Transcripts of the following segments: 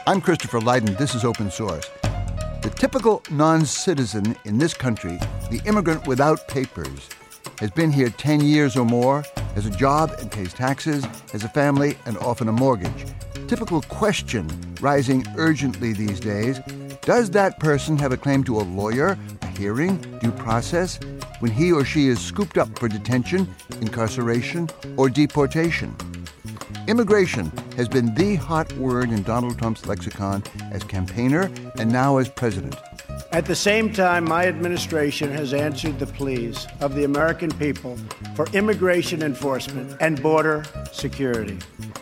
I'm Christopher Lydon. This is Open Source. The typical non-citizen in this country, the immigrant without papers, has been here 10 years or more, has a job and pays taxes, has a family and often a mortgage. Typical question rising urgently these days, does that person have a claim to a lawyer, a hearing, due process, when he or she is scooped up for detention, incarceration, or deportation? Immigration has been the hot word in Donald Trump's lexicon as campaigner and now as president. At the same time, my administration has answered the pleas of the American people for immigration enforcement and border security.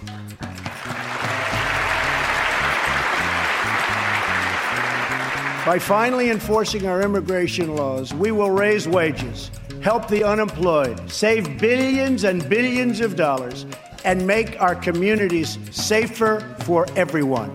By finally enforcing our immigration laws, we will raise wages, help the unemployed, save billions and billions of dollars, and make our communities safer for everyone.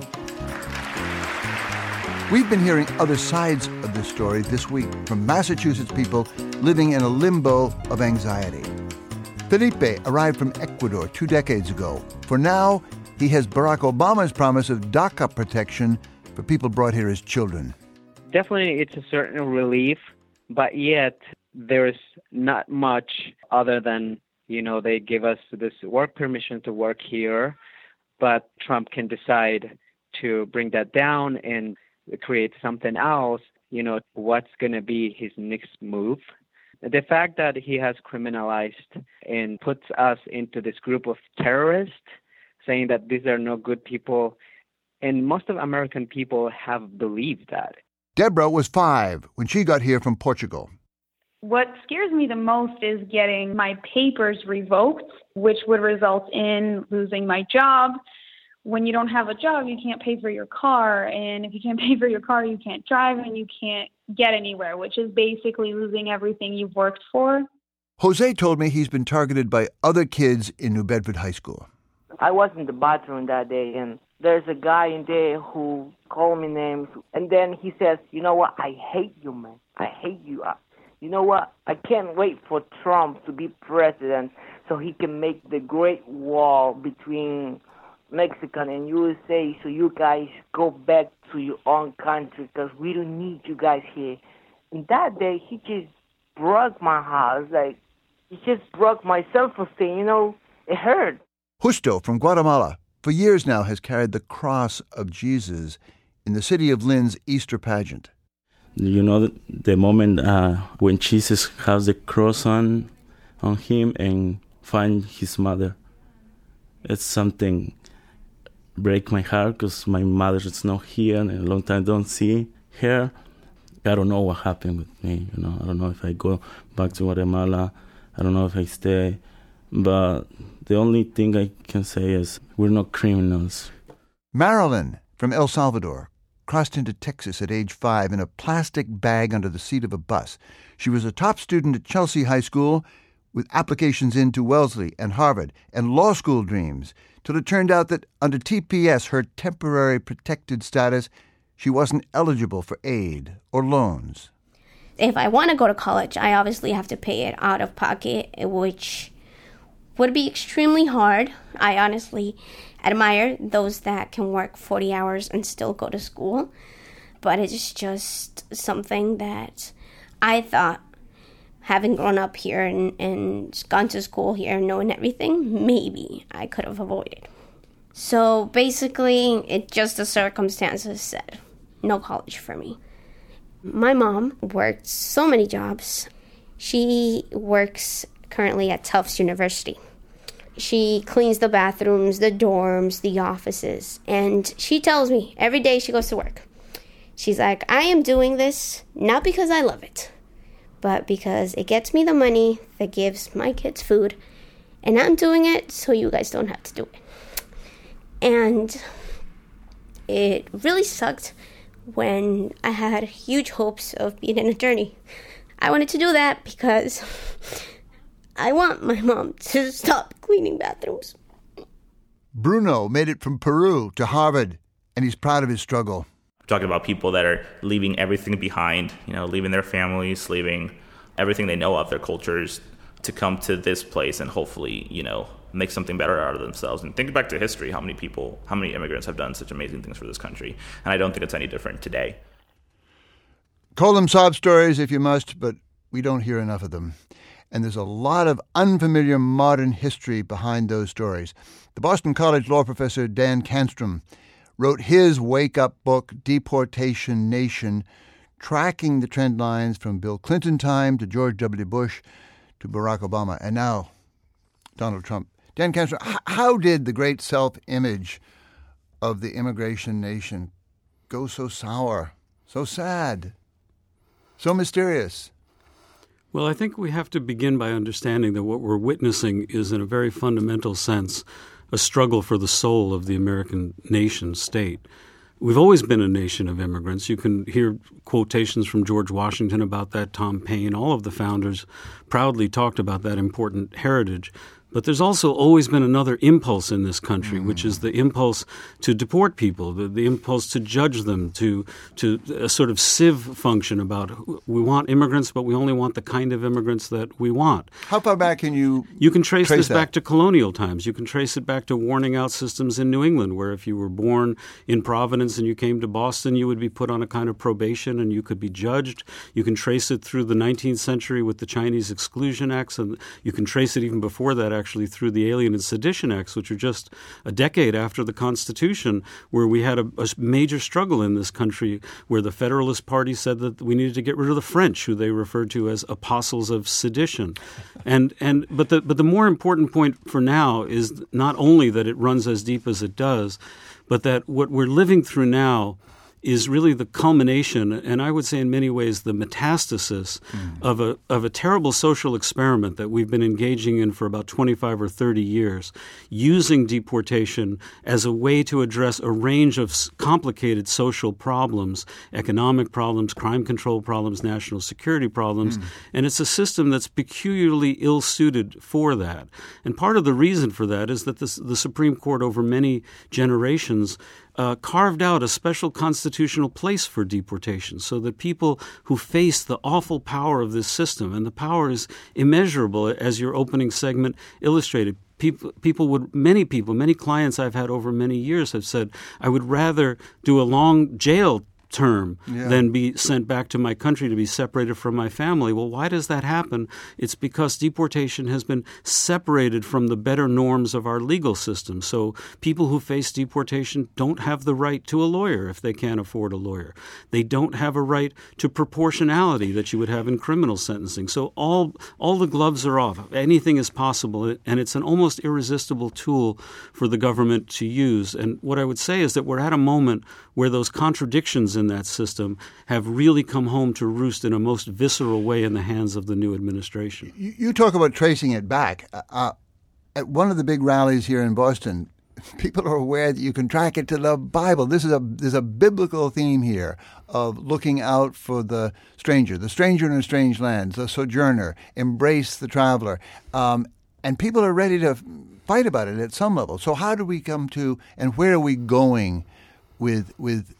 We've been hearing other sides of this story this week from Massachusetts people living in a limbo of anxiety. Felipe arrived from Ecuador 2 decades ago. For now, he has Barack Obama's promise of DACA protection for people brought here as children. Definitely, it's a certain relief, but yet there's not much other than, they give us this work permission to work here, but Trump can decide to bring that down and create something else. What's going to be his next move? The fact that he has criminalized and puts us into this group of terrorists, saying that these are no good people, and most of American people have believed that. Deborah was 5 when she got here from Portugal. What scares me the most is getting my papers revoked, which would result in losing my job. When you don't have a job, you can't pay for your car. And if you can't pay for your car, you can't drive and you can't get anywhere, which is basically losing everything you've worked for. Jose told me he's been targeted by other kids in New Bedford High School. I was in the bathroom that day, and there's a guy in there who called me names. And then he says, you know what? I hate you, man. I hate you. You know what? I can't wait for Trump to be president so he can make the Great Wall between Mexico and USA so you guys go back to your own country because we don't need you guys here. And that day, he just broke my heart. He just broke my self-esteem, it hurt. Justo from Guatemala, for years now, has carried the cross of Jesus in the city of Lynn's Easter pageant. The moment when Jesus has the cross on him and find his mother, it's something break my heart because my mother is not here and a long time don't see her. I don't know what happened with me. I don't know if I go back to Guatemala. I don't know if I stay. But the only thing I can say is we're not criminals. Marilyn from El Salvador crossed into Texas at age 5 in a plastic bag under the seat of a bus. She was a top student at Chelsea High School with applications into Wellesley and Harvard and law school dreams, till it turned out that under TPS, her temporary protected status, she wasn't eligible for aid or loans. If I want to go to college, I obviously have to pay it out of pocket, which would be extremely hard. I honestly admire those that can work 40 hours and still go to school. But it's just something that I thought, having grown up here and gone to school here and knowing everything, maybe I could have avoided. So basically, it just the circumstances said, no college for me. My mom worked so many jobs. She works currently at Tufts University. She cleans the bathrooms, the dorms, the offices, and she tells me every day she goes to work. She's like, I am doing this not because I love it, but because it gets me the money that gives my kids food, and I'm doing it so you guys don't have to do it. And it really sucked when I had huge hopes of being an attorney. I wanted to do that because I want my mom to stop cleaning bathrooms. Bruno made it from Peru to Harvard, and he's proud of his struggle. We're talking about people that are leaving everything behind, leaving their families, leaving everything they know of, their cultures, to come to this place and hopefully, make something better out of themselves. And think back to history, how many immigrants have done such amazing things for this country. And I don't think it's any different today. Call them sob stories if you must, but we don't hear enough of them. And there's a lot of unfamiliar modern history behind those stories. The Boston College law professor Dan Canstrom wrote his wake-up book, Deportation Nation, tracking the trend lines from Bill Clinton time to George W. Bush to Barack Obama, and now Donald Trump. Dan Canstrom, how did the great self-image of the immigration nation go so sour, so sad, so mysterious? Well, I think we have to begin by understanding that what we're witnessing is, in a very fundamental sense, a struggle for the soul of the American nation state. We've always been a nation of immigrants. You can hear quotations from George Washington about that, Tom Paine. All of the founders proudly talked about that important heritage. But there's also always been another impulse in this country, which is the impulse to deport people, the impulse to judge them, to a sort of sieve function about we want immigrants, but we only want the kind of immigrants that we want. How far back can you can trace this that? Back to colonial times. You can trace it back to warning out systems in New England, where if you were born in Providence and you came to Boston, you would be put on a kind of probation and you could be judged. You can trace it through the 19th century with the Chinese Exclusion Acts, and you can trace it even before that, actually, through the Alien and Sedition Acts, which are just a decade after the Constitution, where we had a major struggle in this country where the Federalist Party said that we needed to get rid of the French, who they referred to as apostles of sedition. But the more important point for now is not only that it runs as deep as it does, but that what we're living through now is really the culmination, and I would say in many ways the metastasis of a terrible social experiment that we've been engaging in for about 25 or 30 years, using deportation as a way to address a range of complicated social problems, economic problems, crime control problems, national security problems, and it's a system that's peculiarly ill-suited for that. And part of the reason for that is that the Supreme Court over many generations carved out a special constitutional place for deportation so that people who face the awful power of this system, and the power is immeasurable, as your opening segment illustrated, many clients I've had over many years have said, I would rather do a long jail term than be sent back to my country to be separated from my family. Well, why does that happen? It's because deportation has been separated from the better norms of our legal system. So people who face deportation don't have the right to a lawyer if they can't afford a lawyer. They don't have a right to proportionality that you would have in criminal sentencing. So all the gloves are off. Anything is possible, and it's an almost irresistible tool for the government to use. And what I would say is that we're at a moment where those contradictions in that system have really come home to roost in a most visceral way in the hands of the new administration. You talk about tracing it back. At one of the big rallies here in Boston, people are aware that you can track it to the Bible. There's a biblical theme here of looking out for the stranger in a strange land, the sojourner, embrace the traveler. And people are ready to fight about it at some level. So how do we come to, and where are we going with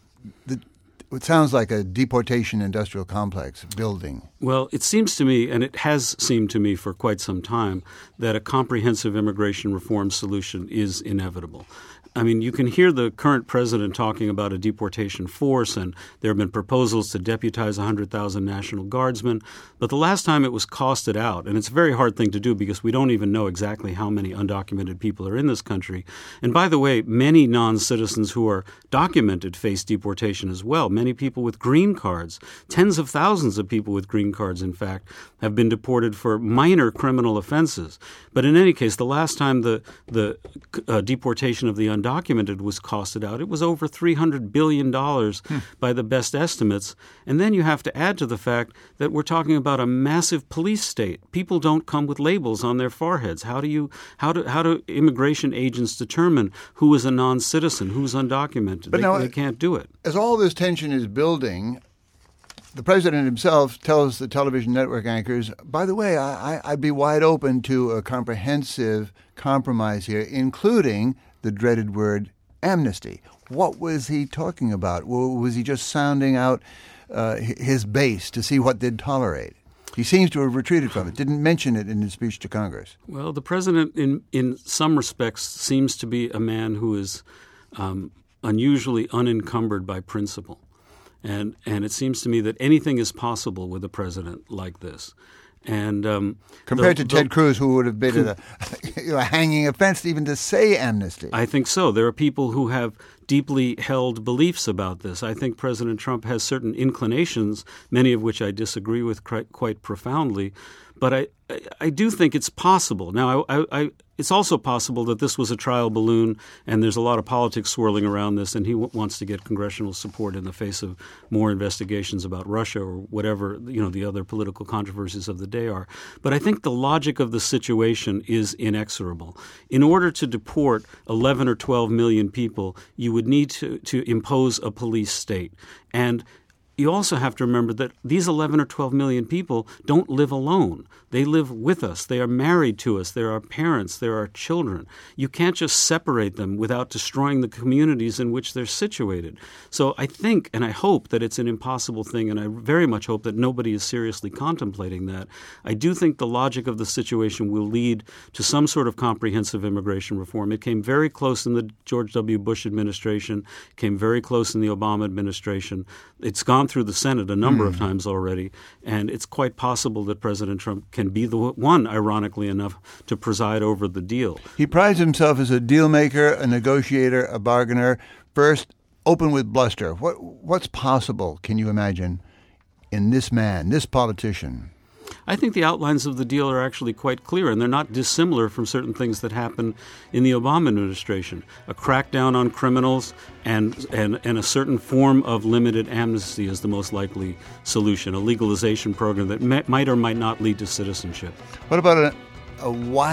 what sounds like a deportation industrial complex building? Well, it seems to me, and it has seemed to me for quite some time, that a comprehensive immigration reform solution is inevitable. I mean, you can hear the current president talking about a deportation force, and there have been proposals to deputize 100,000 National Guardsmen. But the last time it was costed out, and it's a very hard thing to do because we don't even know exactly how many undocumented people are in this country. And by the way, many non-citizens who are documented face deportation as well. Many people with green cards, tens of thousands of people with green cards, in fact, have been deported for minor criminal offenses. But in any case, the last time the deportation of the undocumented was costed out, it was over $300 billion by the best estimates. And then you have to add to the fact that we're talking about a massive police state. People don't come with labels on their foreheads. How do immigration agents determine who is a non-citizen, who's undocumented? They can't do it. As all this tension is building, the president himself tells the television network anchors, by the way, I'd be wide open to a comprehensive compromise here, including the dreaded word amnesty. What was he talking about? Was he just sounding out his base to see what they'd tolerate? He seems to have retreated from it, didn't mention it in his speech to Congress. Well, the president, in some respects, seems to be a man who is unusually unencumbered by principle. And it seems to me that anything is possible with a president like this. And compared to Ted Cruz, who would have been at a hanging offense even to say amnesty. I think so. There are people who have deeply held beliefs about this. I think President Trump has certain inclinations, many of which I disagree with quite profoundly. But I do think it's possible. Now, it's also possible that this was a trial balloon and there's a lot of politics swirling around this, and he wants to get congressional support in the face of more investigations about Russia or whatever, the other political controversies of the day are. But I think the logic of the situation is inexorable. In order to deport 11 or 12 million people, you would need to impose a police state. And you also have to remember that these 11 or 12 million people don't live alone. They live with us. They are married to us. They're our parents. They're our children. You can't just separate them without destroying the communities in which they're situated. So I think and I hope that it's an impossible thing, and I very much hope that nobody is seriously contemplating that. I do think the logic of the situation will lead to some sort of comprehensive immigration reform. It came very close in the George W. Bush administration, came very close in the Obama administration. It's gone through the Senate a number of times already, and it's quite possible that President Trump can be the one, ironically enough, to preside over the deal. He prides himself as a deal maker, a negotiator, a bargainer. First, open with bluster. What's possible, can you imagine, in this man, this politician? I think the outlines of the deal are actually quite clear, and they're not dissimilar from certain things that happened in the Obama administration. A crackdown on criminals and a certain form of limited amnesty is the most likely solution, a legalization program that might or might not lead to citizenship. What about a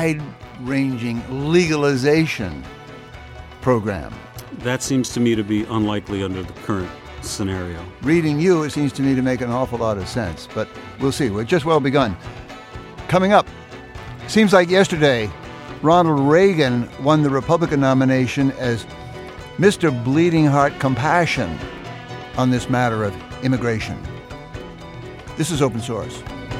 wide-ranging legalization program? That seems to me to be unlikely under the current scenario. Reading you, it seems to me to make an awful lot of sense, but we'll see. We're just well begun. Coming up, seems like yesterday, Ronald Reagan won the Republican nomination as Mr. Bleeding Heart Compassion on this matter of immigration. This is Open Source.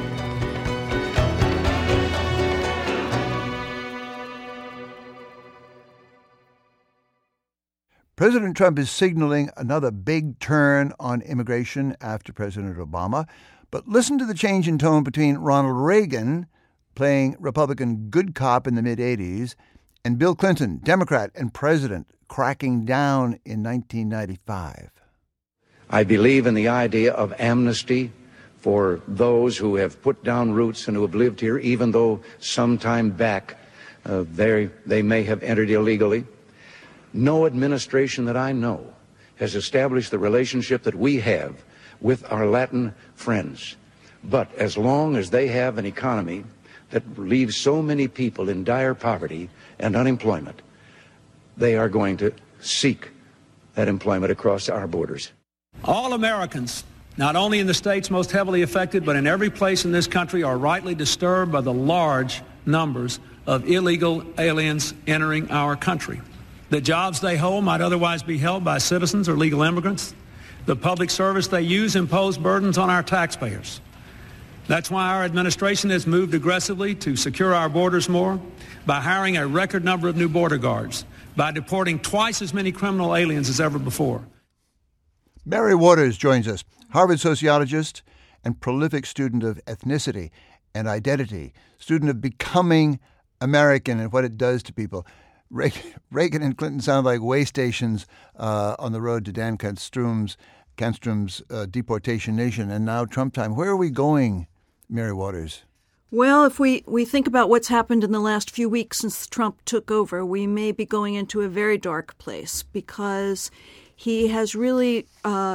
President Trump is signaling another big turn on immigration after President Obama. But listen to the change in tone between Ronald Reagan, playing Republican good cop in the mid-'80s, and Bill Clinton, Democrat and president, cracking down in 1995. I believe in the idea of amnesty for those who have put down roots and who have lived here, even though some time back they may have entered illegally. No administration that I know has established the relationship that we have with our Latin friends. But as long as they have an economy that leaves so many people in dire poverty and unemployment, they are going to seek that employment across our borders. All Americans, not only in the states most heavily affected, but in every place in this country, are rightly disturbed by the large numbers of illegal aliens entering our country. The jobs they hold might otherwise be held by citizens or legal immigrants. The public service they use impose burdens on our taxpayers. That's why our administration has moved aggressively to secure our borders more, by hiring a record number of new border guards, by deporting twice as many criminal aliens as ever before. Mary Waters joins us, Harvard sociologist and prolific student of ethnicity and identity, student of becoming American and what it does to people. Reagan and Clinton sound like way stations on the road to Dan Kanstrom's deportation nation, and now Trump time. Where are we going, Mary Waters? Well, if we think about what's happened in the last few weeks since Trump took over, we may be going into a very dark place because he has really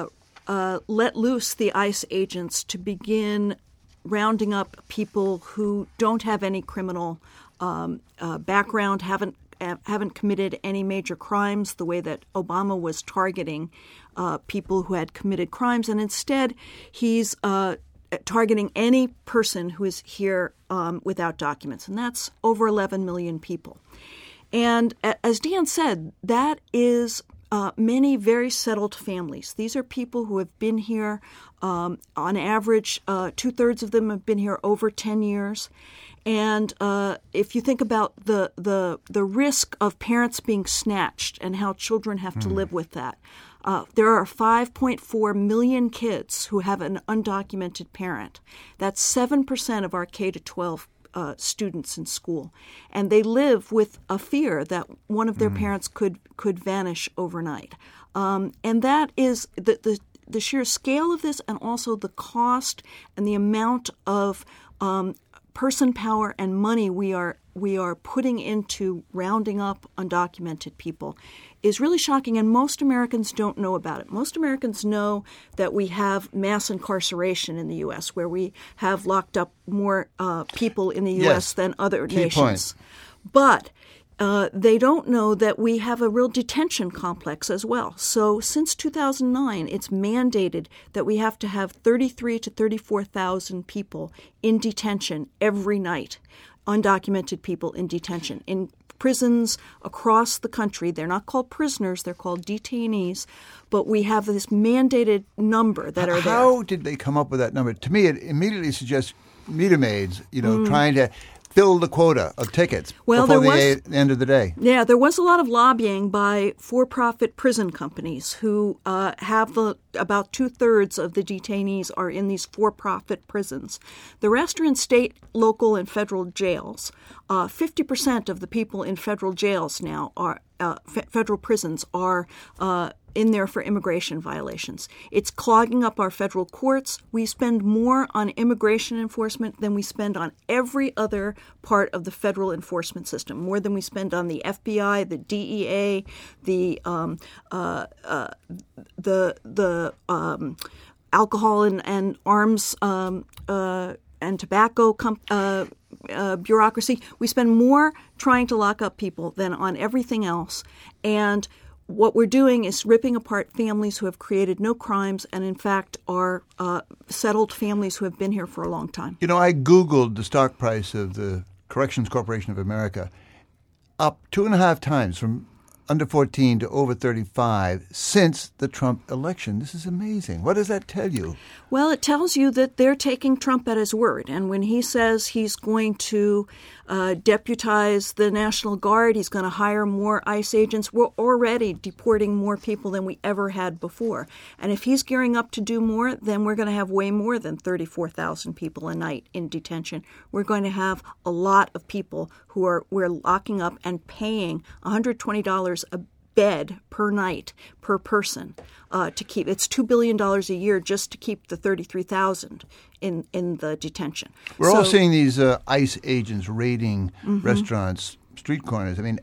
let loose the ICE agents to begin rounding up people who don't have any criminal background, haven't committed any major crimes the way that Obama was targeting people who had committed crimes. And instead, he's targeting any person who is here without documents. And that's over 11 million people. And as Dan said, that is many very settled families. These are people who have been here, on average, 2/3 of them have been here over 10 years. And if you think about the risk of parents being snatched and how children have to live with that, there are 5.4 million kids who have an undocumented parent. That's 7% of our K-12 students in school, and they live with a fear that one of their parents could vanish overnight. And that is the sheer scale of this, and also the cost and the amount of person power and money we are putting into rounding up undocumented people is really shocking, and most Americans don't know about it. Most Americans know that we have mass incarceration in the U.S., where we have locked up more people in the U.S. than other nations. But they don't know that we have a real detention complex as well. So since 2009, it's mandated that we have to have 33,000 to 34,000 people in detention every night, undocumented people in detention. In prisons across the country, they're not called prisoners, they're called detainees, but we have this mandated number that are there. How did they come up with that number? To me, it immediately suggests meter maids, trying to fill the quota of tickets before the end of the day. Yeah, there was a lot of lobbying by for-profit prison companies who have about 2/3 of the detainees are in these for-profit prisons. The rest are in state, local, and federal jails. 50% of the people in federal jails now are federal prisons are in there for immigration violations. It's clogging up our federal courts. We spend more on immigration enforcement than we spend on every other part of the federal enforcement system, more than we spend on the FBI, the DEA, the alcohol and arms and tobacco bureaucracy. We spend more trying to lock up people than on everything else. And what we're doing is ripping apart families who have created no crimes and, in fact, are settled families who have been here for a long time. I Googled the stock price of the Corrections Corporation of America, up 2.5 times from under 14 to over 35 since the Trump election. This is amazing. What does that tell you? Well, it tells you that they're taking Trump at his word. And when he says he's going to deputize the National Guard, he's going to hire more ICE agents, we're already deporting more people than we ever had before. And if he's gearing up to do more, then we're going to have way more than 34,000 people a night in detention. We're going to have a lot of people who we're locking up and paying $120 a bed per night per person to keep. It's $2 billion a year just to keep the 33,000 in the detention. We're all seeing these ICE agents raiding restaurants, street corners. I mean,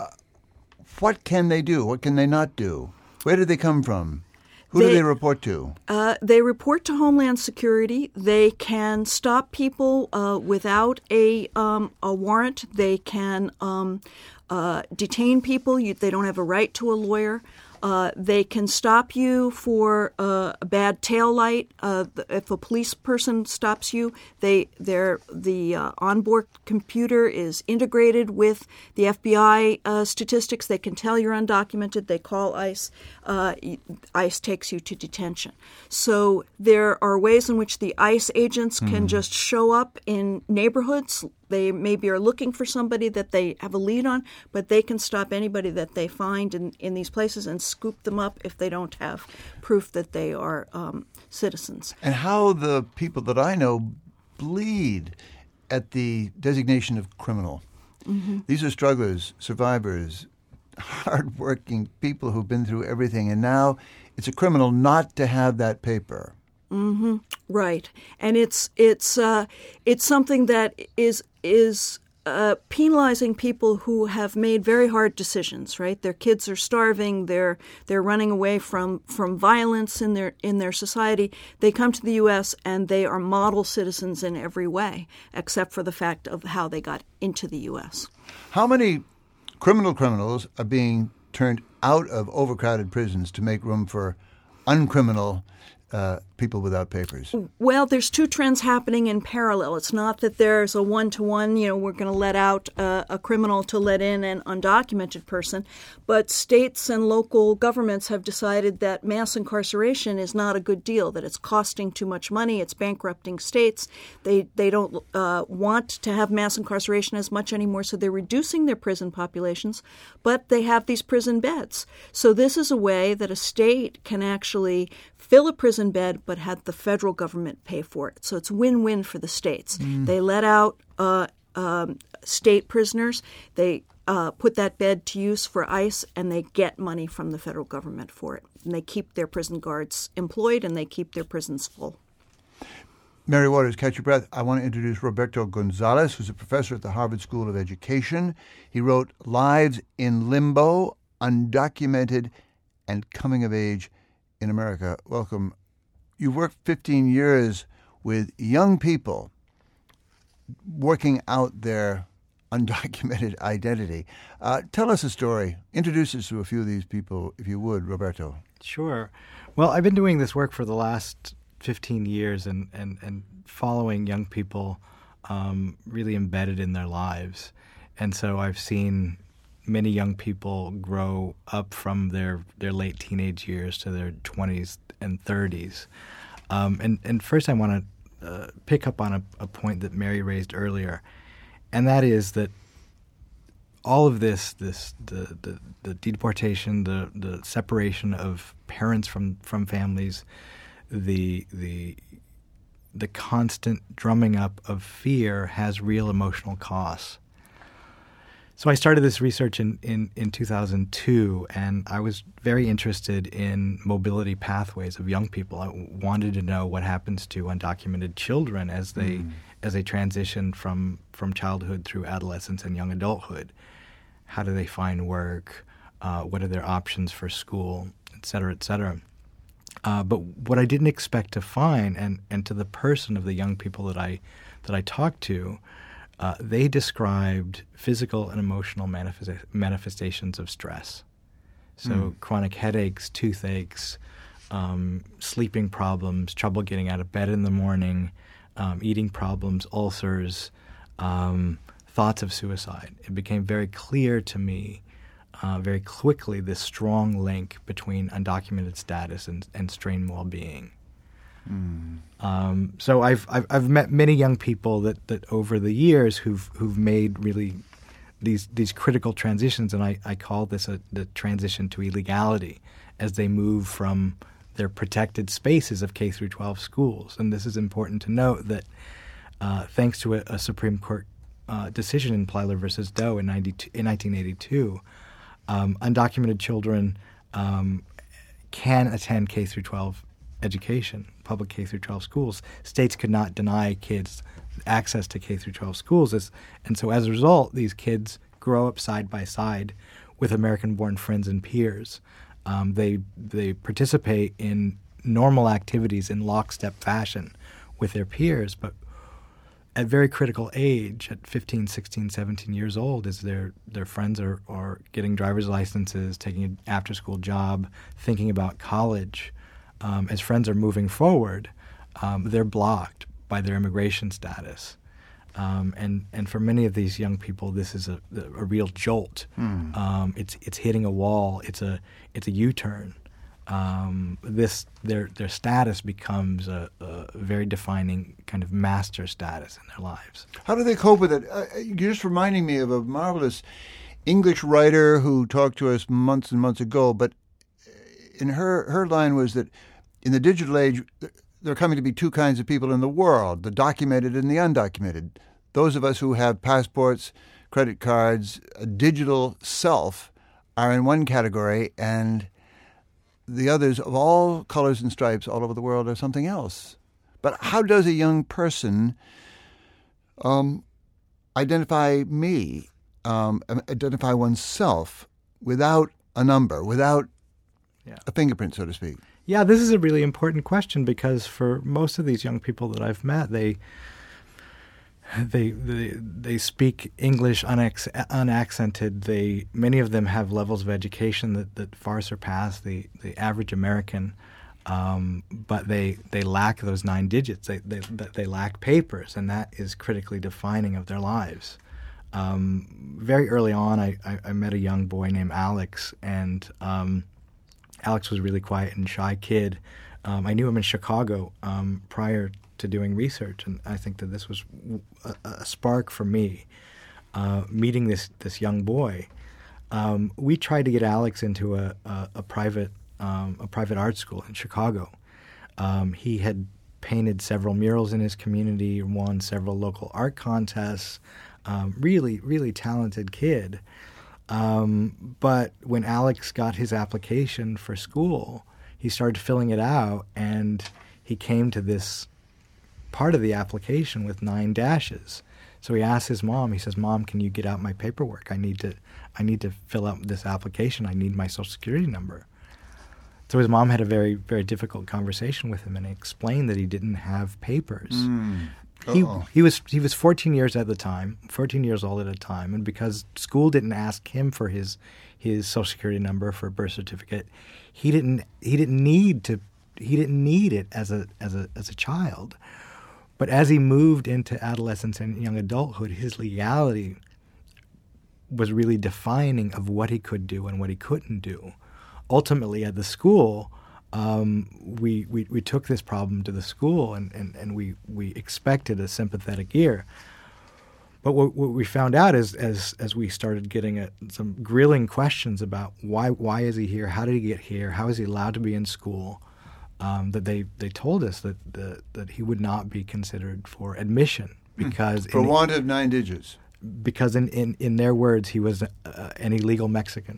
what can they do? What can they not do? Where did they come from? Who do they report to? They report to Homeland Security. They can stop people without a warrant. They can detain people. They don't have a right to a lawyer. They can stop you for a bad taillight. If a police person stops you, the onboard computer is integrated with the FBI statistics. They can tell you're undocumented. They call ICE. ICE takes you to detention. So there are ways in which the ICE agents can just show up in neighborhoods. They maybe are looking for somebody that they have a lead on, but they can stop anybody that they find in these places and scoop them up if they don't have proof that they are citizens. And how the people that I know bleed at the designation of criminal. These are strugglers, survivors, hardworking people who've been through everything, and now it's a criminal not to have that paper. Right, and it's something that is penalizing people who have made very hard decisions. Right, their kids are starving. They're running away from violence in their society. They come to the U.S. and they are model citizens in every way, except for the fact of how they got into the U.S. How many criminals are being turned out of overcrowded prisons to make room for uncriminal people without papers? Well, there's two trends happening in parallel. It's not that there's a one-to-one, we're going to let out a criminal to let in an undocumented person, but states and local governments have decided that mass incarceration is not a good deal, that it's costing too much money, it's bankrupting states. They don't want to have mass incarceration as much anymore, so they're reducing their prison populations, but they have these prison beds. So this is a way that a state can actually fill a prison bed but had the federal government pay for it. So it's win-win for the states. They let out state prisoners. They put that bed to use for ICE, and they get money from the federal government for it. And they keep their prison guards employed, and they keep their prisons full. Mary Waters, catch your breath. I want to introduce Roberto Gonzalez, who's a professor at the Harvard School of Education. He wrote Lives in Limbo, Undocumented and Coming of Age in America. Welcome. You've worked 15 years with young people working out their undocumented identity. Tell us a story. Introduce us to a few of these people, if you would, Roberto. Sure. Well, I've been doing this work for the last 15 years and following young people really embedded in their lives. And so I've seen many young people grow up from their late teenage years to their 20s and 30s. And first I want to pick up on a point that Mary raised earlier, and that is that all of the deportation, the separation of parents from families, the constant drumming up of fear has real emotional costs. So I started this research in 2002, and I was very interested in mobility pathways of young people. I wanted to know what happens to undocumented children as they transition from childhood through adolescence and young adulthood. How do they find work? What are their options for school, et cetera, et cetera. But what I didn't expect to find, and to the person of the young people that I talked to, they described physical and emotional manifestations of stress. So chronic headaches, toothaches, sleeping problems, trouble getting out of bed in the morning, eating problems, ulcers, thoughts of suicide. It became very clear to me very quickly this strong link between undocumented status and strained well-being. So I've met many young people that over the years who've made really these critical transitions, and I call this the transition to illegality as they move from their protected spaces of K through 12 schools. And this is important to note that thanks to a Supreme Court decision in Plyler versus Doe in 1982, undocumented children can attend K through 12 education, public K through 12 schools. States could not deny kids access to K through 12 schools, and so as a result, these kids grow up side by side with American-born friends and peers. They participate in normal activities in lockstep fashion with their peers, but at very critical age, at 15, 16, 17 years old, as their friends are getting driver's licenses, taking an after-school job, thinking about college, as friends are moving forward, they're blocked by their immigration status. And for many of these young people, this is a real jolt. It's hitting a wall. It's a U-turn. Their status becomes a very defining kind of master status in their lives. How do they cope with it? You're just reminding me of a marvelous English writer who talked to us months and months ago, but in her line was that in the digital age, there are coming to be two kinds of people in the world, the documented and the undocumented. Those of us who have passports, credit cards, a digital self are in one category, and the others of all colors and stripes all over the world are something else. But how does a young person identify oneself without a number, without a fingerprint, so to speak? Yeah, this is a really important question because for most of these young people that I've met, they speak English unaccented. Many of them have levels of education that far surpass the average American. but they lack those 9 digits. They lack papers, and that is critically defining of their lives. Very early on, I met a young boy named Alex, and Alex was a really quiet and shy kid. I knew him in Chicago prior to doing research, and I think that this was a spark for me, meeting this young boy. We tried to get Alex into a private art school in Chicago. He had painted several murals in his community, won several local art contests. Really, really talented kid. But when Alex got his application for school, he started filling it out, and he came to this part of the application with 9 dashes. So he asked his mom, he says, "Mom, can you get out my paperwork? I need to fill out this application. I need my Social Security number." So his mom had a very, very difficult conversation with him and explained that he didn't have papers. He was 14 years old at the time, and because school didn't ask him for his Social Security number for a birth certificate, he didn't need it as a child. But as he moved into adolescence and young adulthood, his legality was really defining of what he could do and what he couldn't do. Ultimately, at the school, we took this problem to the school, and we expected a sympathetic ear. But what we found out is, as we started getting some grilling questions about why is he here, how did he get here, how is he allowed to be in school, that they told us that he would not be considered for admission because for want of 9 digits. Because in their words, he was an illegal Mexican.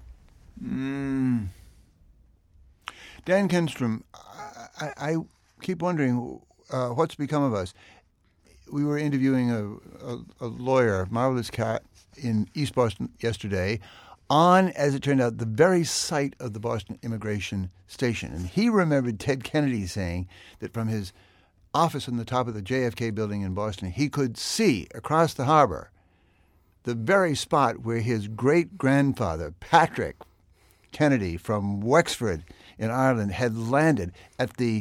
Dan Kinstrom, I keep wondering what's become of us. We were interviewing a lawyer, marvelous cat, in East Boston yesterday on, as it turned out, the very site of the Boston Immigration Station. And he remembered Ted Kennedy saying that from his office on the top of the JFK building in Boston, he could see across the harbor the very spot where his great-grandfather, Patrick Kennedy from Wexford in Ireland, had landed at the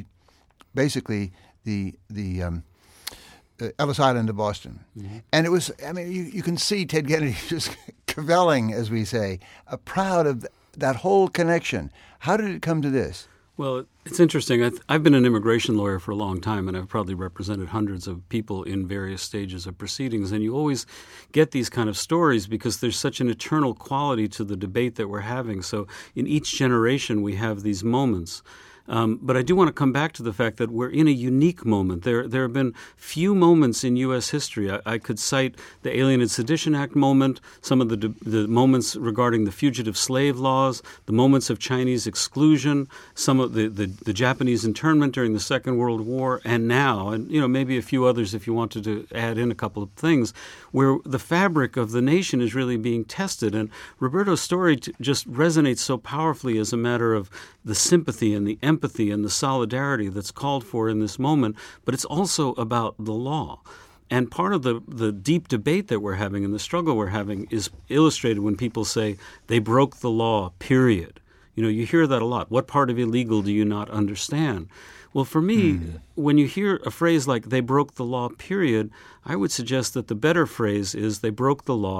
Ellis Island of Boston. Mm-hmm. And it was, you can see Ted Kennedy just cavelling, as we say, proud of that whole connection. How did it come to this? Well, it's interesting. I've been an immigration lawyer for a long time, and I've probably represented hundreds of people in various stages of proceedings. And you always get these kind of stories because there's such an eternal quality to the debate that we're having. So in each generation, we have these moments. But I do want to come back to the fact that we're in a unique moment. There have been few moments in U.S. history. I could cite the Alien and Sedition Act moment, some of the moments regarding the fugitive slave laws, the moments of Chinese exclusion, some of the Japanese internment during the Second World War, and now, and maybe a few others if you wanted to add in a couple of things, where the fabric of the nation is really being tested. And Roberto's story just resonates so powerfully as a matter of the sympathy and the empathy and the solidarity that's called for in this moment, but it's also about the law. And part of the deep debate that we're having and the struggle we're having is illustrated when people say they broke the law, period. You hear that a lot. What part of illegal do you not understand? Well, for me, when you hear a phrase like they broke the law, period, I would suggest that the better phrase is they broke the law, ?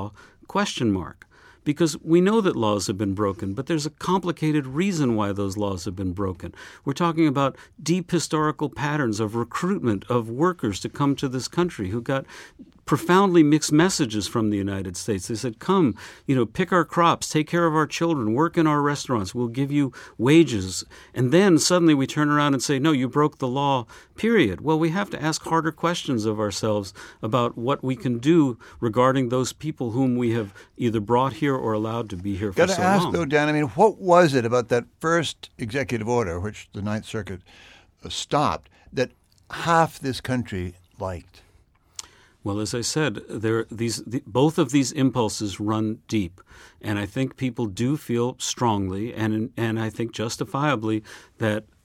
Because we know that laws have been broken, but there's a complicated reason why those laws have been broken. We're talking about deep historical patterns of recruitment of workers to come to this country who got profoundly mixed messages from the United States. They said, come, pick our crops, take care of our children, work in our restaurants, we'll give you wages. And then suddenly we turn around and say, no, you broke the law, period. Well, we have to ask harder questions of ourselves about what we can do regarding those people whom we have either brought here or allowed to be here for so long. Got to ask, though, Dan, what was it about that first executive order, which the Ninth Circuit stopped, that half this country liked? Well, as I said, both of these impulses run deep, and I think people do feel strongly and I think justifiably that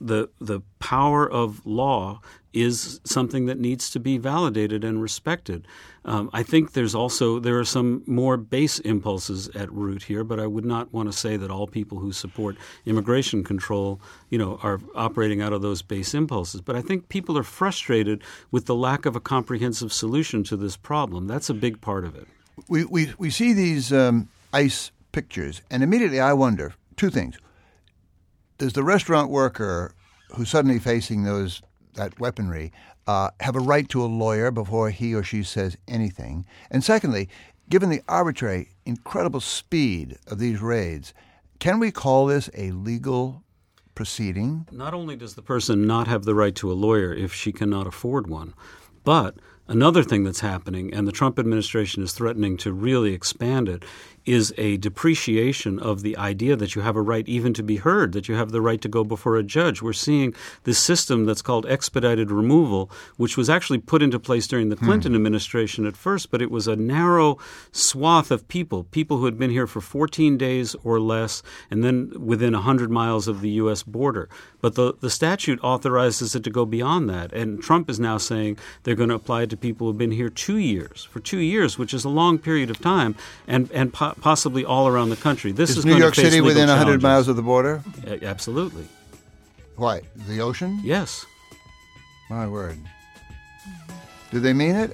the power of law is something that needs to be validated and respected. I think there are some more base impulses at root here, but I would not want to say that all people who support immigration control, are operating out of those base impulses. But I think people are frustrated with the lack of a comprehensive solution to this problem. That's a big part of it. We see these ICE pictures, and immediately I wonder two things. Does the restaurant worker who's suddenly facing that weaponry have a right to a lawyer before he or she says anything? And secondly, given the arbitrary, incredible speed of these raids, can we call this a legal proceeding? Not only does the person not have the right to a lawyer if she cannot afford one, but another thing that's happening, and the Trump administration is threatening to really expand it, is a depreciation of the idea that you have a right even to be heard, that you have the right to go before a judge. We're seeing this system that's called expedited removal, which was actually put into place during the Clinton administration at first, but it was a narrow swath of people who had been here for 14 days or less, and then within 100 miles of the U.S. border. But the statute authorizes it to go beyond that, and Trump is now saying they're going to apply it to people who have been here 2 years, which is a long period of time, and possibly all around the country. This is New York City within 100 challenges. miles of the border? Absolutely. Why? The ocean? Yes. My word. Do they mean it?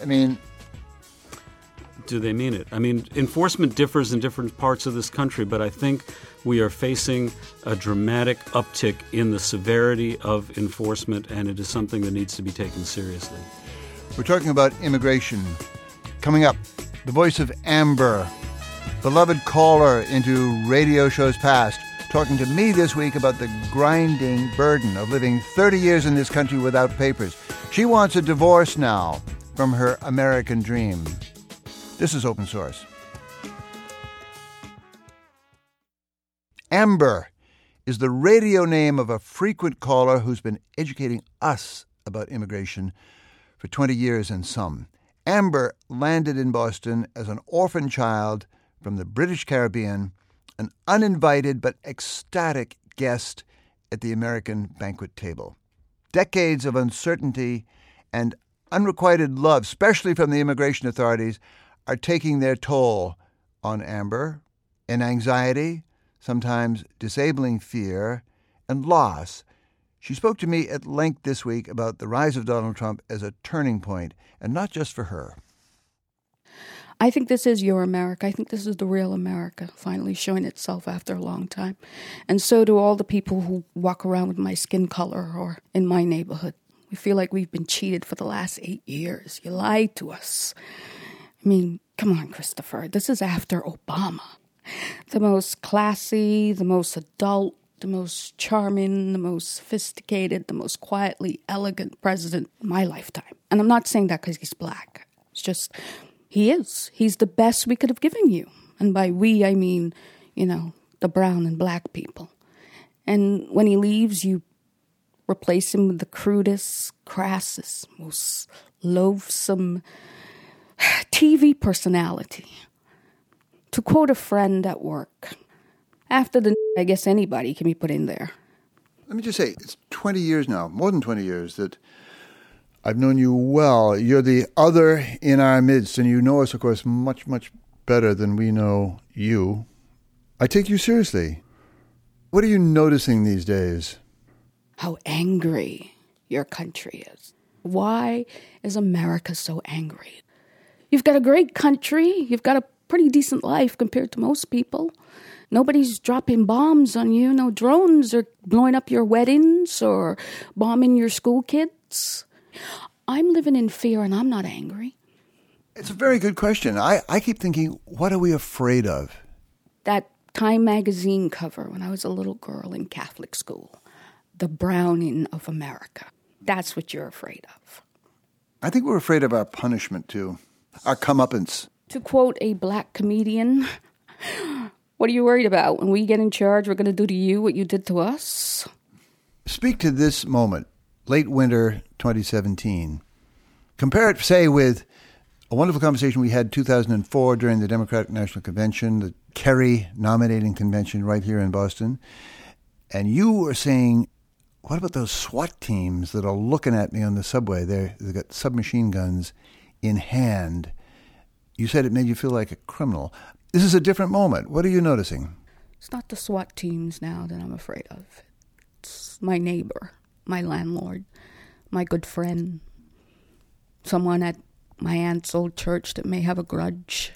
Do they mean it? Enforcement differs in different parts of this country, but I think we are facing a dramatic uptick in the severity of enforcement, and it is something that needs to be taken seriously. We're talking about immigration. Coming up, the voice of Amber, beloved caller into radio shows past, talking to me this week about the grinding burden of living 30 years in this country without papers. She wants a divorce now from her American dream. This is Open Source. Amber is the radio name of a frequent caller who's been educating us about immigration for 20 years and some. Amber landed in Boston as an orphan child from the British Caribbean, an uninvited but ecstatic guest at the American banquet table. Decades of uncertainty and unrequited love, especially from the immigration authorities, are taking their toll on Amber, and anxiety, sometimes disabling fear, and loss. She spoke to me at length this week about the rise of Donald Trump as a turning point, and not just for her. I think this is your America. I think this is the real America finally showing itself after a long time. And so do all the people who walk around with my skin color or in my neighborhood. We feel like we've been cheated for the last 8 years. You lied to us. Come on, Christopher. This is after Obama. The most classy, the most adult, the most charming, the most sophisticated, the most quietly elegant president in my lifetime. And I'm not saying that because he's black. It's just, he is. He's the best we could have given you. And by we, I mean, the brown and black people. And when he leaves, you replace him with the crudest, crassest, most loathsome TV personality. To quote a friend at work, after the I guess anybody can be put in there. Let me just say, it's 20 years now, more than 20 years, that I've known you well. You're the other in our midst, and you know us, of course, much, much better than we know you. I take you seriously. What are you noticing these days? How angry your country is. Why is America so angry? You've got a great country. You've got a pretty decent life compared to most people. Nobody's dropping bombs on you. No drones are blowing up your weddings or bombing your school kids. I'm living in fear and I'm not angry. It's a very good question. I keep thinking, what are we afraid of? That Time magazine cover when I was a little girl in Catholic school. The Browning of America. That's what you're afraid of. I think we're afraid of our punishment, too. Our comeuppance. To quote a black comedian, what are you worried about? When we get in charge, we're going to do to you what you did to us? Speak to this moment, late winter 2017. Compare it, say, with a wonderful conversation we had in 2004 during the Democratic National Convention, the Kerry nominating convention right here in Boston. And you were saying, What about those SWAT teams that are looking at me on the subway? They've got submachine guns in hand. You said it made you feel like a criminal. This is a different moment. What are you noticing? It's not the SWAT teams now that I'm afraid of. It's my neighbor, my landlord, my good friend, someone at my aunt's old church that may have a grudge.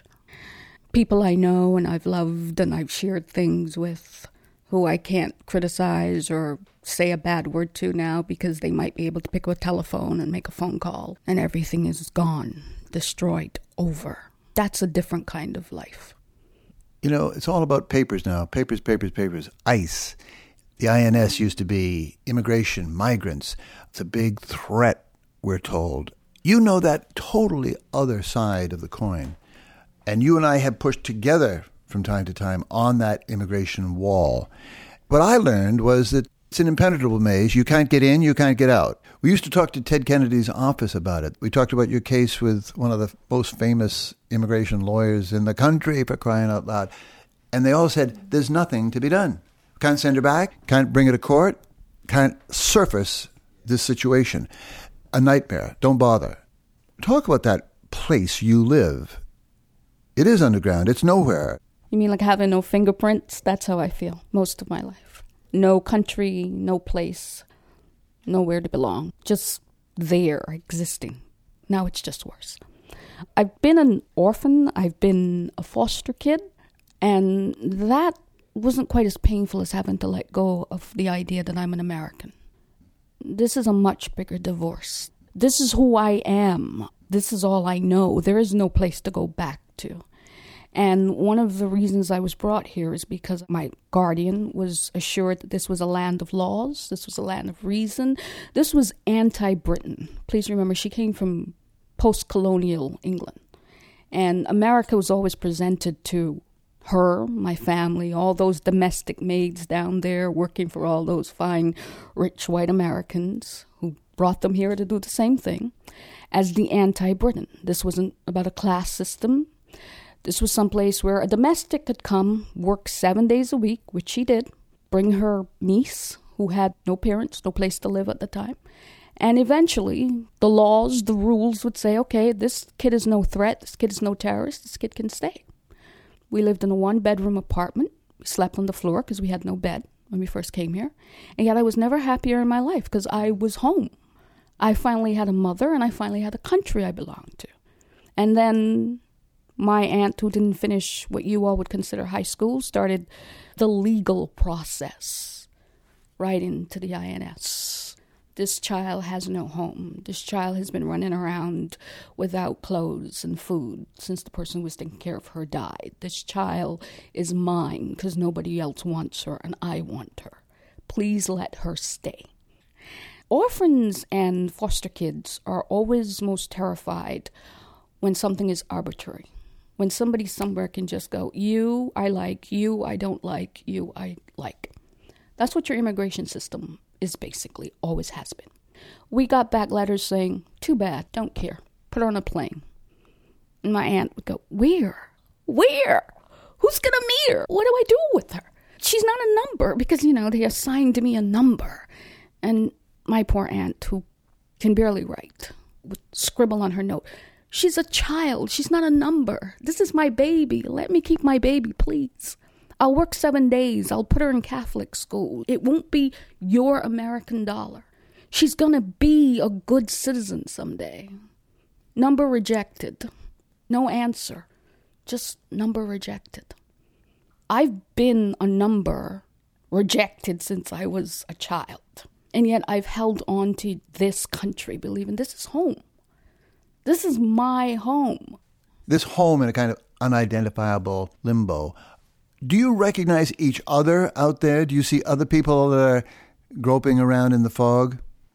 People I know and I've loved and I've shared things with who I can't criticize or say a bad word to now because they might be able to pick up a telephone and make a phone call and everything is gone, destroyed, over. That's a different kind of life. You know, it's all about papers now. Papers, papers, papers. ICE. The INS used to be immigration, migrants. It's a big threat, we're told. You know that totally other side of the coin. And you and I have pushed together from time to time on that immigration wall. What I learned was that it's an impenetrable maze. You can't get in, you can't get out. We used to talk to Ted Kennedy's office about it. We talked about your case with one of the most famous immigration lawyers in the country, for crying out loud. And they all said, there's nothing to be done. Can't send her back, can't bring her to court, can't surface this situation. A nightmare. Don't bother. Talk about that place you live. It is underground. It's nowhere. You mean like having no fingerprints? That's how I feel most of my life. No country, no place, nowhere to belong. Just there, existing. Now it's just worse. I've been an orphan. I've been a foster kid. And that wasn't quite as painful as having to let go of the idea that I'm an American. This is a much bigger divorce. This is who I am. This is all I know. There is no place to go back to. And one of the reasons I was brought here is because my guardian was assured that this was a land of laws, this was a land of reason, this was anti-Britain. Please remember, she came from post-colonial England. And America was always presented to her, my family, all those domestic maids down there working for all those fine, rich white Americans who brought them here to do the same thing, as the anti-Britain. This wasn't about a class system. This was someplace where a domestic could come, work 7 days a week, which she did, bring her niece, who had no parents, no place to live at the time. And eventually, the laws, the rules would say, okay, this kid is no threat, this kid is no terrorist, this kid can stay. We lived in a one-bedroom apartment. We slept on the floor because we had no bed when we first came here. And yet I was never happier in my life because I was home. I finally had a mother and I finally had a country I belonged to. And then my aunt, who didn't finish what you all would consider high school, started the legal process right into the INS. This child has no home. This child has been running around without clothes and food since the person who was taking care of her died. This child is mine because nobody else wants her and I want her. Please let her stay. Orphans and foster kids are always most terrified when something is arbitrary. When somebody somewhere can just go, you I like, you I don't like, you I like. That's what your immigration system is basically, always has been. We got back letters saying, too bad, don't care, put her on a plane. And my aunt would go, where? Where? Who's going to meet her? What do I do with her? She's not a number because, they assigned me a number. And my poor aunt, who can barely write, would scribble on her note, she's a child, she's not a number. This is my baby, let me keep my baby, please. I'll work 7 days. I'll put her in Catholic school. It won't be your American dollar. She's going to be a good citizen someday. Number rejected. No answer. Just number rejected. I've been a number rejected since I was a child. And yet I've held on to this country, believing this is home. This is my home. This home in a kind of unidentifiable limbo. Do you recognize each other out there? Do you see other people that are groping around in the fog?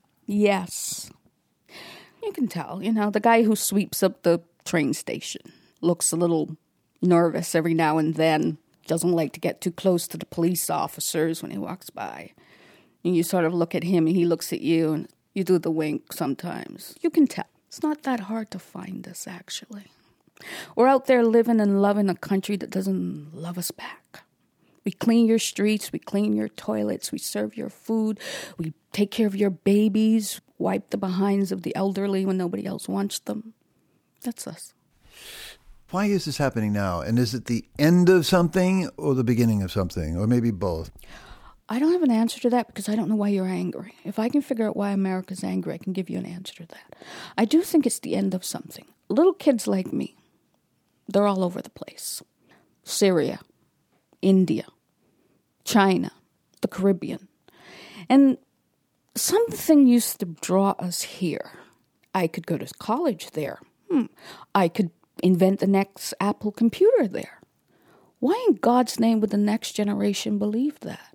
Yes. You can tell, the guy who sweeps up the train station looks a little nervous every now and then, doesn't like to get too close to the police officers when he walks by. And you sort of look at him and he looks at you and you do the wink sometimes. You can tell. It's not that hard to find us, actually. We're out there living and loving a country that doesn't love us back. We clean your streets, we clean your toilets, we serve your food, we take care of your babies, wipe the behinds of the elderly when nobody else wants them. That's us. Why is this happening now? And is it the end of something or the beginning of something, or maybe both? I don't have an answer to that because I don't know why you're angry. If I can figure out why America's angry, I can give you an answer to that. I do think it's the end of something. Little kids like me, they're all over the place. Syria, India, China, the Caribbean. And something used to draw us here. I could go to college there. I could invent the next Apple computer there. Why in God's name would the next generation believe that?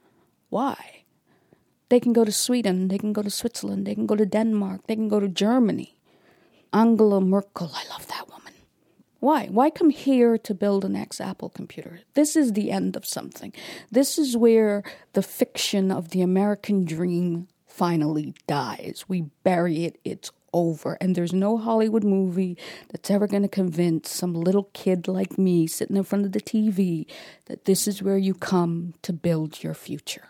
Why? They can go to Sweden, they can go to Switzerland, they can go to Denmark, they can go to Germany. Angela Merkel, I love that woman. Why? Why come here to build the next Apple computer? This is the end of something. This is where the fiction of the American dream finally dies. We bury it, it's over. And there's no Hollywood movie that's ever going to convince some little kid like me sitting in front of the TV that this is where you come to build your future.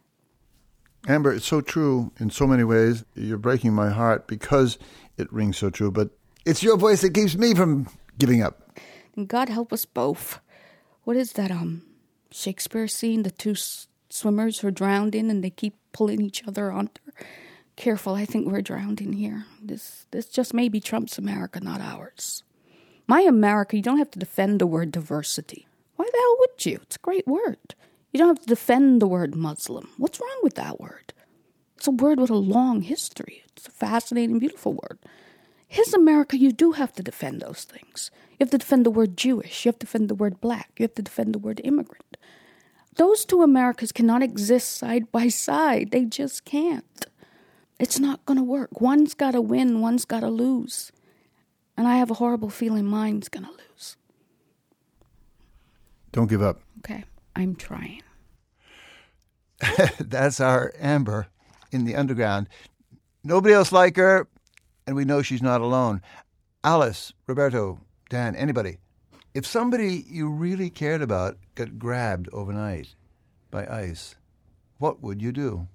Amber, it's so true in so many ways. You're breaking my heart because it rings so true, but it's your voice that keeps me from giving up. And God help us both. What is that Shakespeare scene? The two swimmers are drowned in and they keep pulling each other under. Careful, I think we're drowned in here. This just may be Trump's America, not ours. My America, you don't have to defend the word diversity. Why the hell would you? It's a great word. You don't have to defend the word Muslim. What's wrong with that word? It's a word with a long history. It's a fascinating, beautiful word. His America, you do have to defend those things. You have to defend the word Jewish. You have to defend the word black. You have to defend the word immigrant. Those two Americas cannot exist side by side. They just can't. It's not going to work. One's got to win, one's got to lose. And I have a horrible feeling mine's going to lose. Don't give up. Okay, I'm trying. That's our Amber in the underground. Nobody else like her, and we know she's not alone. Alice, Roberto, Dan, anybody. If somebody you really cared about got grabbed overnight by ICE, what would you do?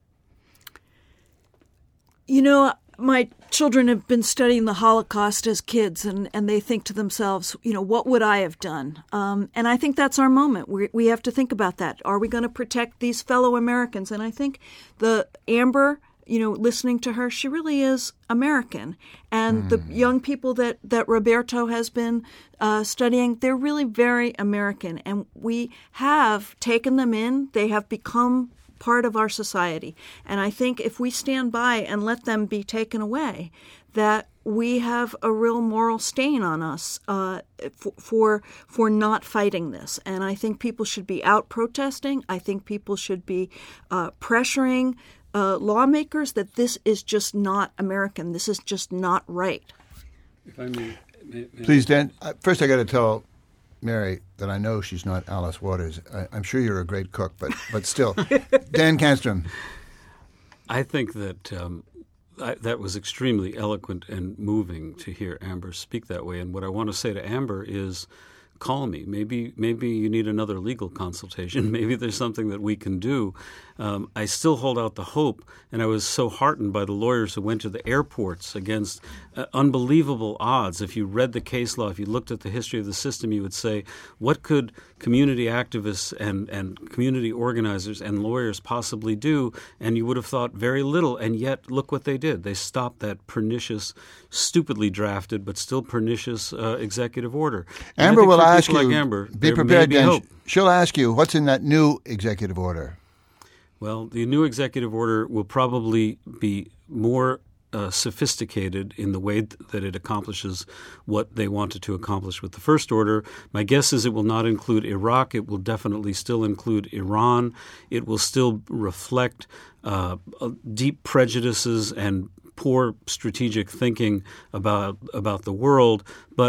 You know, my children have been studying the Holocaust as kids, and they think to themselves, you know, what would I have done? And I think that's our moment. We have to think about that. Are we going to protect these fellow Americans? And I think the Amber, you know, listening to her, she really is American. And the young people that Roberto has been studying, they're really very American. And we have taken them in. They have become part of our society. And I think if we stand by and let them be taken away, that we have a real moral stain on us for not fighting this. And I think people should be out protesting. I think people should be pressuring lawmakers that this is just not American. This is just not right. If I may Please, Dan. First, I got to tell Mary that I know she's not Alice Waters. I'm sure you're a great cook, but still. Dan Canstrom. I think that that was extremely eloquent and moving to hear Amber speak that way. And what I want to say to Amber is, call me. Maybe you need another legal consultation. Maybe there's something that we can do. I still hold out the hope, and I was so heartened by the lawyers who went to the airports against unbelievable odds. If you read the case law, if you looked at the history of the system, you would say, what could community activists and community organizers and lawyers possibly do? And you would have thought very little, and yet look what they did. They stopped that pernicious, stupidly drafted, but still pernicious executive order. Amber will ask you, like Amber, be prepared, Dan. She'll ask you, what's in that new executive order? Well, the new executive order will probably be more sophisticated in the way that it accomplishes what they wanted to accomplish with the first order. My guess is it will not include Iraq. It will definitely still include Iran. It will still reflect deep prejudices and poor strategic thinking about the world, but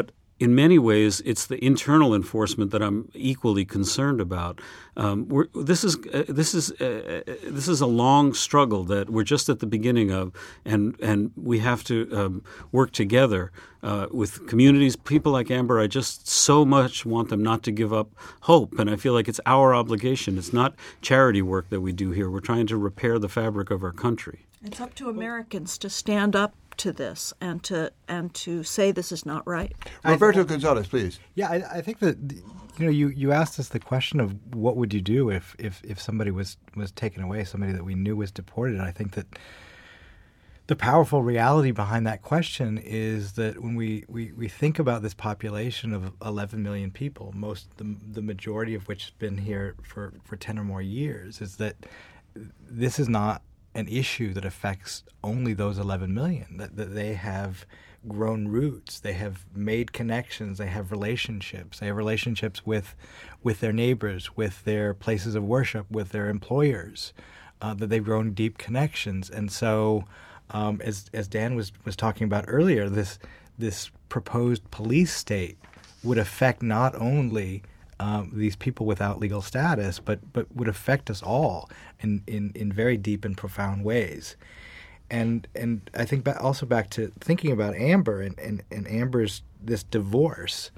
in many ways, it's the internal enforcement that I'm equally concerned about. This is a long struggle that we're just at the beginning of, and we have to work together with communities, people like Amber. I just so much want them not to give up hope, and I feel like it's our obligation. It's not charity work that we do here. We're trying to repair the fabric of our country. It's up to Americans to stand up to this and to say this is not right. Roberto Gonzalez, please. Yeah, I think that you asked us the question of what would you do if somebody was taken away, somebody that we knew was deported. I think that the powerful reality behind that question is that when we think about this population of 11 million people, the majority of which has been here for 10 or more years, is that this is not an issue that affects only those 11 million, that they have grown roots, they have made connections, they have relationships with their neighbors, with their places of worship, with their employers, that they've grown deep connections. And so as Dan was talking about earlier, this proposed police state would affect not only these people without legal status, but would affect us all in very deep and profound ways. And I think also back to thinking about Amber and Amber's this divorce.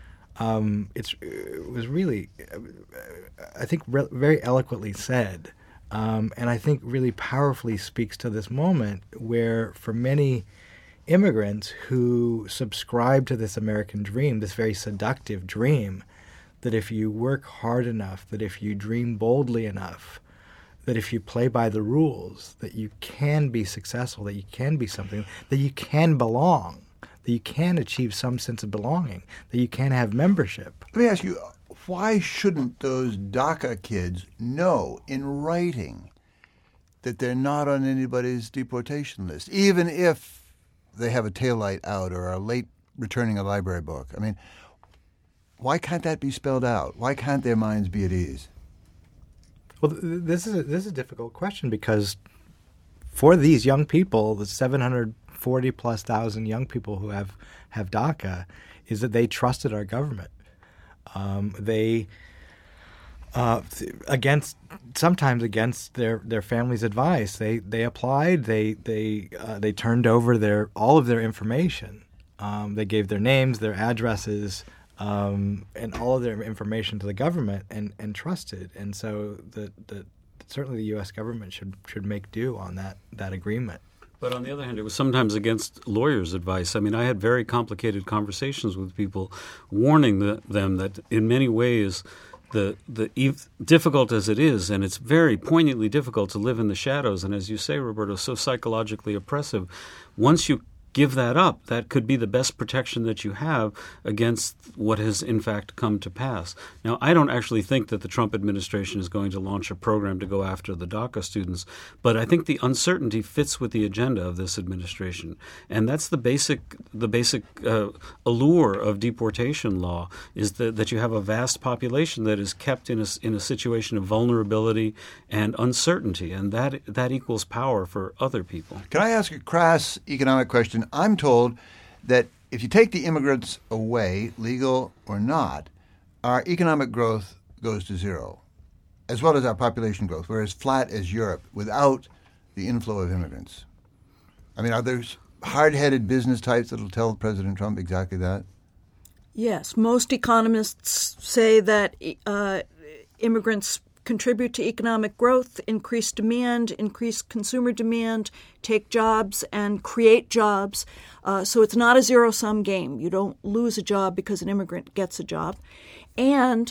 It was really, I think, very eloquently said, and I think really powerfully speaks to this moment where for many immigrants who subscribe to this American dream, this very seductive dream, that if you work hard enough, that if you dream boldly enough, that if you play by the rules, that you can be successful, that you can be something, that you can belong, that you can achieve some sense of belonging, that you can have membership. Let me ask you, why shouldn't those DACA kids know in writing that they're not on anybody's deportation list, even if they have a taillight out or are late returning a library book? I mean, why can't that be spelled out? Why can't their minds be at ease? Well, this is a difficult question because for these young people, the 740+ thousand young people who have DACA, is that they trusted our government. They sometimes against their family's advice, they applied. They turned over all of their information. They gave their names, their addresses, and all of their information to the government and trusted. And so certainly the U.S. government should make due on that agreement. But on the other hand, it was sometimes against lawyers' advice. I mean, I had very complicated conversations with people warning them that in many ways, difficult as it is, and it's very poignantly difficult to live in the shadows, and as you say, Roberto, so psychologically oppressive. Once you give that up, that could be the best protection that you have against what has in fact come to pass. Now, I don't actually think that the Trump administration is going to launch a program to go after the DACA students, but I think the uncertainty fits with the agenda of this administration. And that's the basic allure of deportation law, is that you have a vast population that is kept in a situation of vulnerability and uncertainty, and that equals power for other people. Can I ask a crass economic question? I'm told that if you take the immigrants away, legal or not, our economic growth goes to zero, as well as our population growth. We're as flat as Europe without the inflow of immigrants. I mean, are there hard-headed business types that will tell President Trump exactly that? Yes. Most economists say that immigrants contribute to economic growth, increase demand, increase consumer demand, take jobs and create jobs. So it's not a zero-sum game. You don't lose a job because an immigrant gets a job. And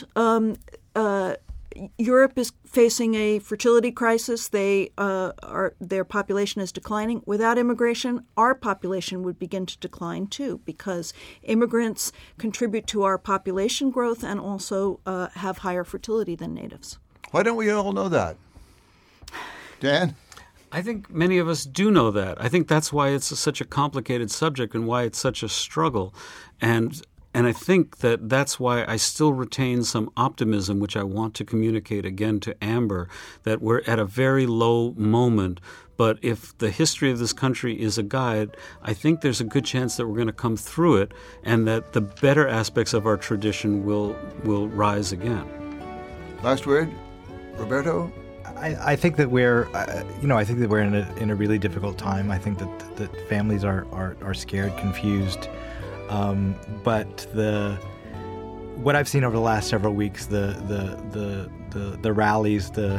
Europe is facing a fertility crisis. Their population is declining. Without immigration, our population would begin to decline too, because immigrants contribute to our population growth and also have higher fertility than natives. Why don't we all know that? Dan? I think many of us do know that. I think that's why it's such a complicated subject and why it's such a struggle. And I think that's why I still retain some optimism, which I want to communicate again to Amber, that we're at a very low moment, But if the history of this country is a guide, I think there's a good chance that we're going to come through it and that the better aspects of our tradition will rise again. Last word, Roberto? I think that we're, I think that we're in a really difficult time. I think that families are scared, confused. But what I've seen over the last several weeks, the rallies, the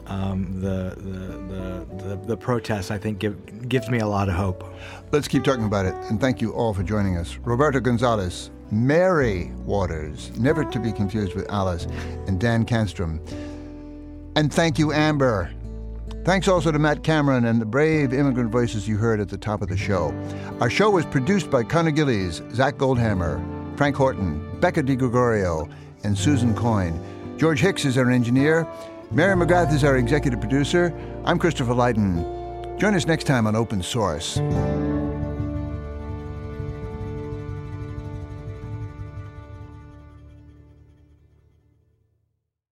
protests, I think gives me a lot of hope. Let's keep talking about it, and thank you all for joining us. Roberto Gonzalez, Mary Waters, never to be confused with Alice, and Dan Canstrom. And thank you, Amber. Thanks also to Matt Cameron and the brave immigrant voices you heard at the top of the show. Our show was produced by Connor Gillies, Zach Goldhammer, Frank Horton, Becca DiGregorio, and Susan Coyne. George Hicks is our engineer. Mary McGrath is our executive producer. I'm Christopher Lydon. Join us next time on Open Source.